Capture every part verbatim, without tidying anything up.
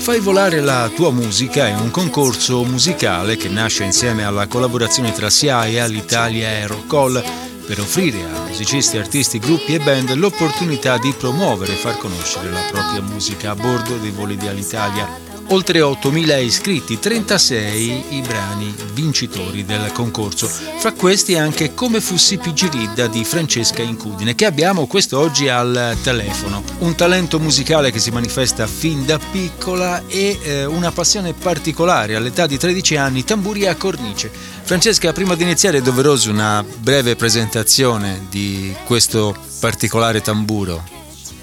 Fai volare la tua musica è un concorso musicale che nasce insieme alla collaborazione tra S I A E, Alitalia e Rockall per offrire a musicisti, artisti, gruppi e band l'opportunità di promuovere e far conoscere la propria musica a bordo dei voli di Alitalia. Oltre ottomila iscritti, trentasei i brani vincitori del concorso. Fra questi anche Come fussi Pigiridda di Francesca Incudine, che abbiamo quest'oggi al telefono. Un talento musicale che si manifesta fin da piccola e eh, una passione particolare. All'età di tredici anni, tamburi a cornice. Francesca, prima di iniziare è doveroso una breve presentazione di questo particolare tamburo.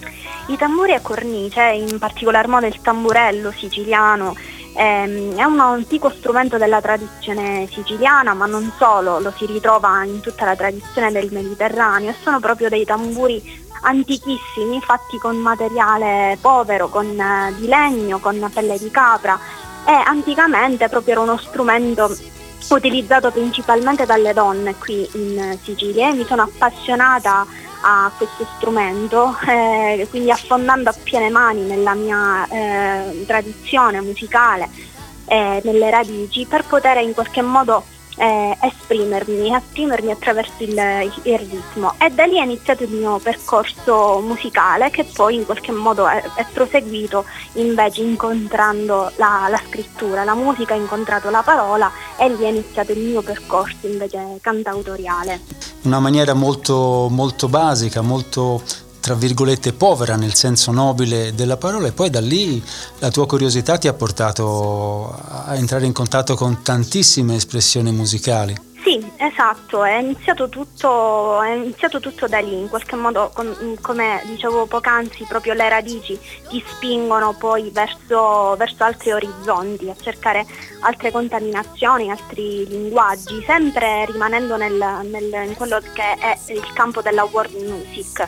I tamburi a cornice, in particolar modo il tamburello siciliano, ehm, è un antico strumento della tradizione siciliana, ma non solo, lo si ritrova in tutta la tradizione del Mediterraneo, e sono proprio dei tamburi antichissimi, fatti con materiale povero, con eh, di legno, con pelle di capra, e anticamente proprio era uno strumento utilizzato principalmente dalle donne qui in Sicilia, e mi sono appassionata a questo strumento, eh, quindi affondando a piene mani nella mia eh, tradizione musicale, eh, nelle radici, per poter in qualche modo eh, esprimermi, esprimermi attraverso il, il ritmo. E da lì è iniziato il mio percorso musicale, che poi in qualche modo è, è proseguito invece incontrando la, la scrittura. La musica ha incontrato la parola e lì è iniziato il mio percorso invece cantautoriale. Una maniera molto, molto basica, molto tra virgolette povera nel senso nobile della parola, e poi da lì la tua curiosità ti ha portato a entrare in contatto con tantissime espressioni musicali. Sì, esatto, è iniziato tutto, è iniziato tutto da lì, in qualche modo, com, come dicevo poc'anzi, proprio le radici ti spingono poi verso, verso altri orizzonti, a cercare altre contaminazioni, altri linguaggi, sempre rimanendo nel, nel, in quello che è il campo della world music.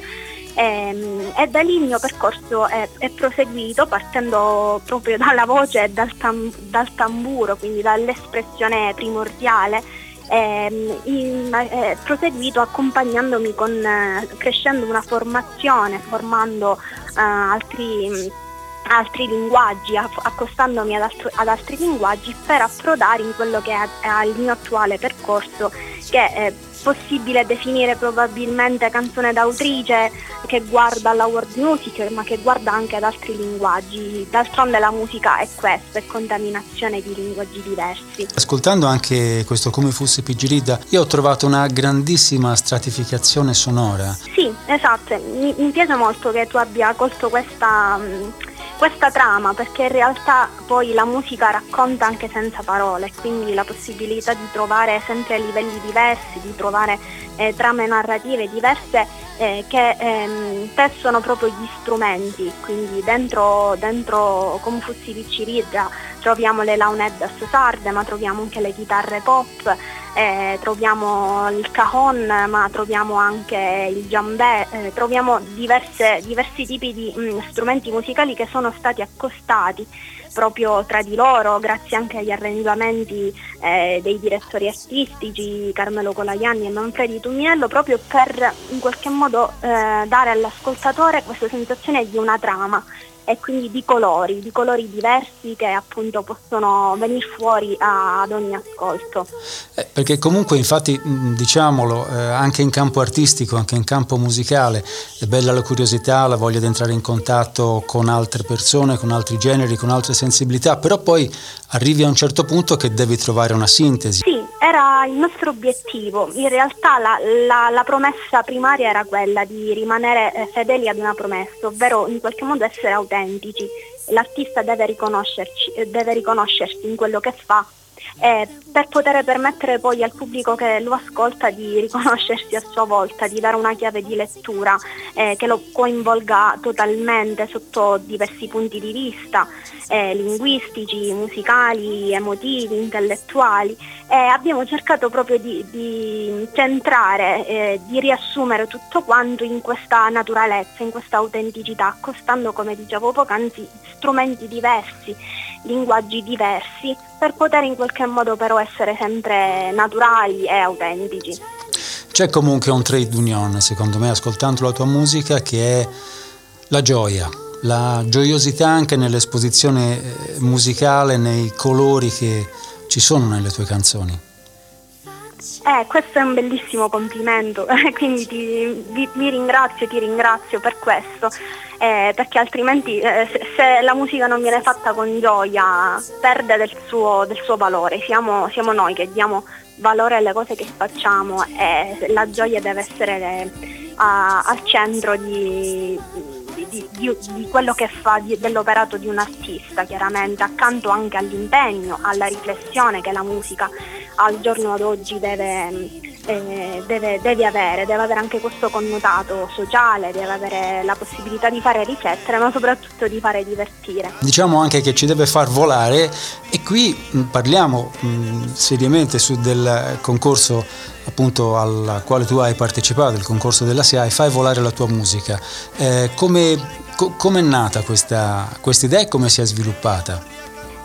E, e da lì il mio percorso è, è proseguito partendo proprio dalla voce e dal, tam, dal tamburo, quindi dall'espressione primordiale. Eh, in, eh, proseguito accompagnandomi con eh, crescendo una formazione, formando eh, altri, altri linguaggi, accostandomi ad, altro, ad altri linguaggi, per approdare in quello che è, è il mio attuale percorso, che è possibile definire probabilmente canzone d'autrice, che guarda alla world music, ma che guarda anche ad altri linguaggi. D'altronde la musica è questo, è contaminazione di linguaggi diversi. Ascoltando anche questo Come fussi Pigiridda, io ho trovato una grandissima stratificazione sonora. Sì, esatto, mi, mi piace molto che tu abbia colto questa, questa trama, perché in realtà poi la musica racconta anche senza parole, quindi la possibilità di trovare sempre livelli diversi, di trovare eh, trame narrative diverse eh, che ehm, tessono proprio gli strumenti. Quindi dentro, dentro Come fussi Pigiridda troviamo le launeddas sarde, ma troviamo anche le chitarre pop, eh, troviamo il cajon, ma troviamo anche il djambè, eh, troviamo diverse, diversi tipi di mh, strumenti musicali che sono stati accostati proprio tra di loro, grazie anche agli arrangiamenti eh, dei direttori artistici Carmelo Colajanni e Manfredi Tuminello, proprio per in qualche modo eh, dare all'ascoltatore questa sensazione di una trama, e quindi di colori, di colori diversi che appunto possono venire fuori a, ad ogni ascolto. Eh, perché comunque infatti diciamolo, eh, anche in campo artistico, anche in campo musicale è bella la curiosità, la voglia di entrare in contatto con altre persone, con altri generi, con altre sensibilità, però poi arrivi a un certo punto che devi trovare una sintesi. Sì, era il nostro obiettivo. In realtà la, la, la promessa primaria era quella di rimanere eh, fedeli ad una promessa, ovvero in qualche modo essere autentici. L'artista deve riconoscerci, deve riconoscersi in quello che fa, eh, per poter permettere poi al pubblico che lo ascolta di riconoscersi a sua volta, di dare una chiave di lettura eh, che lo coinvolga totalmente sotto diversi punti di vista, eh, linguistici, musicali, emotivi, intellettuali. E abbiamo cercato proprio di, di centrare, eh, di riassumere tutto quanto in questa naturalezza, in questa autenticità, accostando, come dicevo poc'anzi, strumenti diversi, linguaggi diversi, per poter in qualche modo però essere sempre naturali e autentici. C'è comunque un trade union, secondo me, ascoltando la tua musica, che è la gioia, la gioiosità anche nell'esposizione musicale, nei colori che ci sono nelle tue canzoni. Eh, questo è un bellissimo complimento, quindi ti, vi, vi ringrazio, ti ringrazio per questo, eh, perché altrimenti eh, se, se la musica non viene fatta con gioia perde del suo, del suo valore. Siamo, siamo noi che diamo valore alle cose che facciamo e la gioia deve essere a, al centro di, di, di, di quello che fa, di, dell'operato di un artista, chiaramente, accanto anche all'impegno, alla riflessione che la musica al giorno d'oggi deve, eh, deve, deve avere, deve avere anche questo connotato sociale, deve avere la possibilità di fare riflettere, ma soprattutto di fare divertire. Diciamo anche che ci deve far volare, e qui mh, parliamo mh, seriamente su del concorso appunto al quale tu hai partecipato, il concorso della SIAE, Fai volare la tua musica. Eh, come co- è nata questa idea e come si è sviluppata?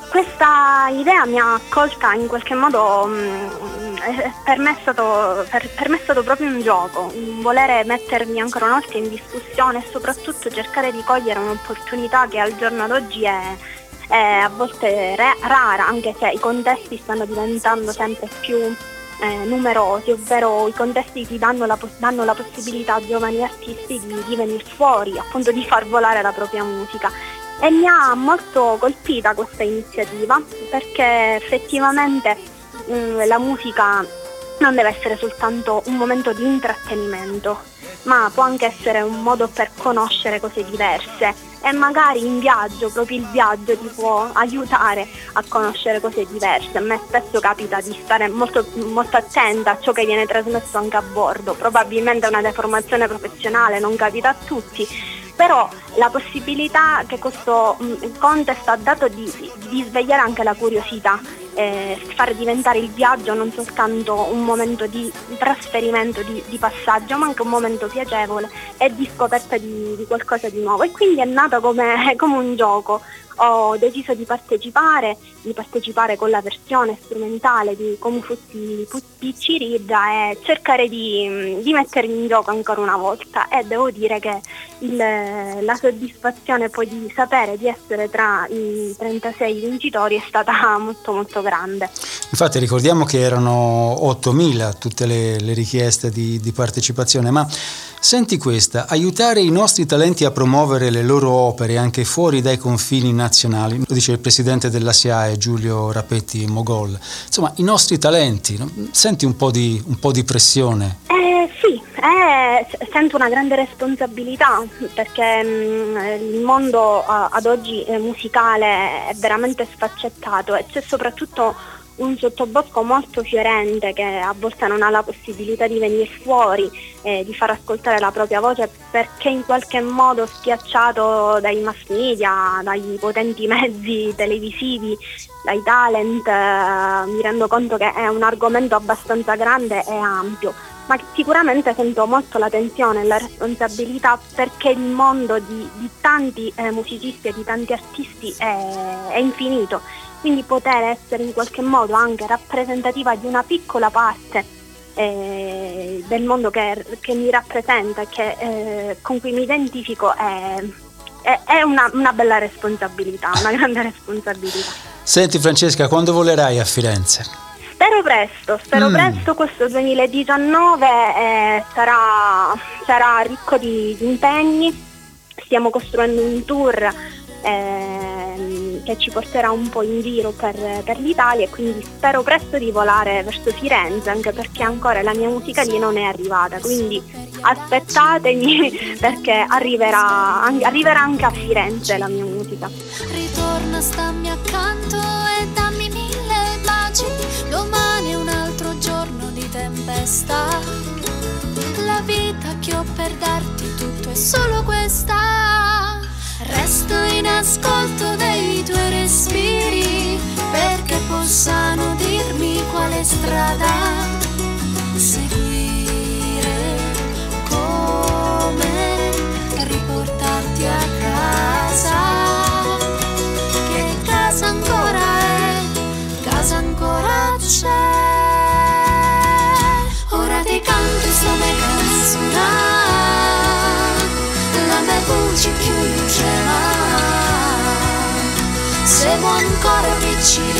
Questa idea mi ha accolta in qualche modo, mh, per me è stato, per, per me è stato proprio un gioco, un volere mettermi ancora una volta in discussione e soprattutto cercare di cogliere un'opportunità che al giorno d'oggi è, è a volte re, rara, anche se i contesti stanno diventando sempre più eh, numerosi, ovvero i contesti ti danno la, danno la possibilità a giovani artisti di, di venire fuori, appunto di far volare la propria musica. E mi ha molto colpita questa iniziativa, perché effettivamente mh, la musica non deve essere soltanto un momento di intrattenimento, ma può anche essere un modo per conoscere cose diverse, e magari in viaggio, proprio il viaggio ti può aiutare a conoscere cose diverse. A me spesso capita di stare molto, molto attenta a ciò che viene trasmesso anche a bordo, probabilmente è una deformazione professionale, non capita a tutti, però la possibilità che questo mh, contest ha dato di, di svegliare anche la curiosità, eh, fare diventare il viaggio non soltanto un momento di trasferimento, di, di passaggio, ma anche un momento piacevole e di scoperta di, di qualcosa di nuovo. E quindi è nata come, come un gioco. Ho deciso di partecipare, di partecipare con la versione strumentale di Come fossi Piccirilla e cercare di, di mettermi in gioco ancora una volta, e devo dire che il, la soddisfazione poi di sapere di essere tra i trentasei vincitori è stata molto molto grande. Infatti ricordiamo che erano ottomila tutte le, le richieste di, di partecipazione, ma senti questa: aiutare i nostri talenti a promuovere le loro opere anche fuori dai confini nazionali, lo dice il presidente della SIAE Giulio Rapetti Mogol. Insomma, i nostri talenti, no? Senti un po' di, un po' di pressione? Eh, sì, eh, sento una grande responsabilità, perché mh, il mondo uh, ad oggi eh, musicale è veramente sfaccettato e c'è soprattutto un sottobosco molto fiorente che a volte non ha la possibilità di venire fuori, eh, di far ascoltare la propria voce, perché in qualche modo schiacciato dai mass media, dai potenti mezzi televisivi, dai talent. Eh, mi rendo conto che è un argomento abbastanza grande e ampio, ma sicuramente sento molto la tensione e la responsabilità, perché il mondo di, di tanti eh, musicisti e di tanti artisti è, è infinito. Quindi poter essere in qualche modo anche rappresentativa di una piccola parte eh, del mondo che, che mi rappresenta e che, eh, con cui mi identifico è, è, è una, una bella responsabilità, una grande responsabilità. Senti Francesca, quando volerai a Firenze? Spero presto, spero mm. presto, questo duemiladiciannove eh, sarà, sarà ricco di, di impegni. Stiamo costruendo un tour eh, che ci porterà un po' in giro per, per l'Italia, e quindi spero presto di volare verso Firenze, anche perché ancora la mia musica lì non è arrivata, quindi aspettatemi perché arriverà, arriverà anche a Firenze la mia musica. Ritorna, stammi accanto e dammi mille baci, domani è un altro giorno di tempesta, la vita che ho per darti tutto è solo questa. Resto in ascolto dei tuoi respiri, perché possano dirmi quale strada seguire, come riportarti a casa, che casa ancora è, casa ancora c'è. Ora ti canto sta mia canzone, la mia voce più lucida. amici di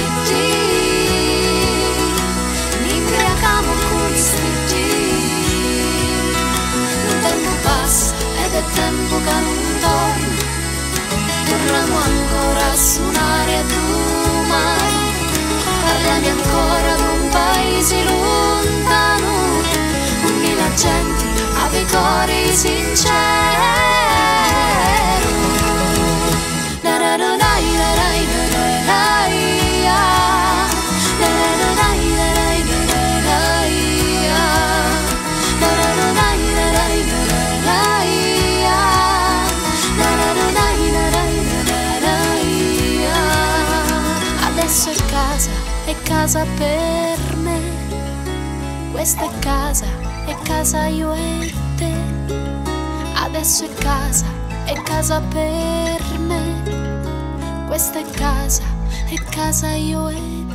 Dio, mi imbriacamo con sti Dio. Il tempo passa ed è tempo che non torna, torniamo ancora a suonare domani, parlami ancora d'un paese lontano, con mille gente ave cori sinceri. Adesso è casa, è casa per me, questa è casa, è casa io e te. Adesso è casa, è casa per me, questa è casa, è casa io e te.